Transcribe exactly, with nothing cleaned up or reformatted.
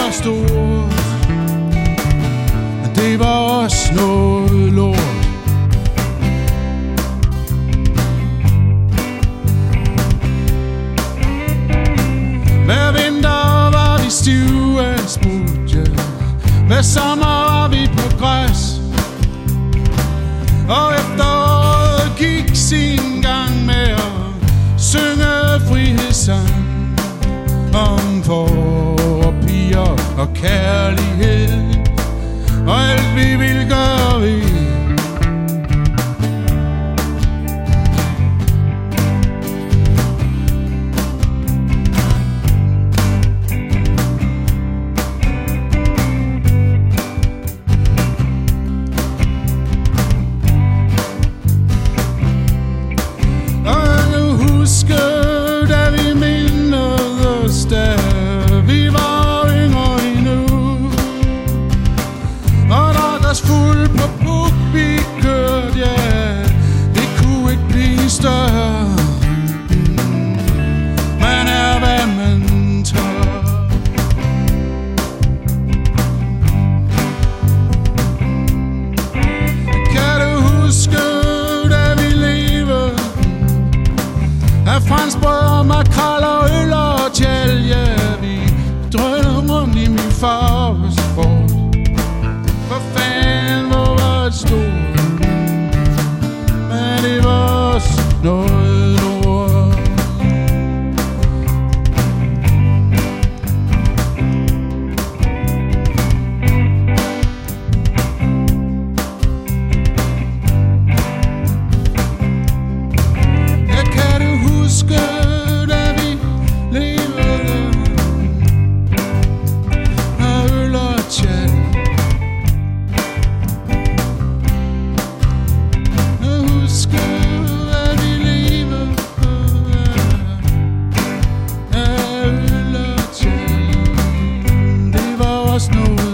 var stort, men det var også noget lort. Hver vinter var vi stive af en smutje, hver sommer var vi på græs, og efteråret gik sin gang med at synge frihedssang om får og piger og kærlighed, og alt vi vil gøre vi. Franskbrød, makrel og øl og tjæl, ja, vi drønede rundt i min fars fort. For fanden, hvor var det stort, men det var også noget lort. Da vi levede af øl og tjal, jeg husker at vi levede af øl og tjal. Det var også noget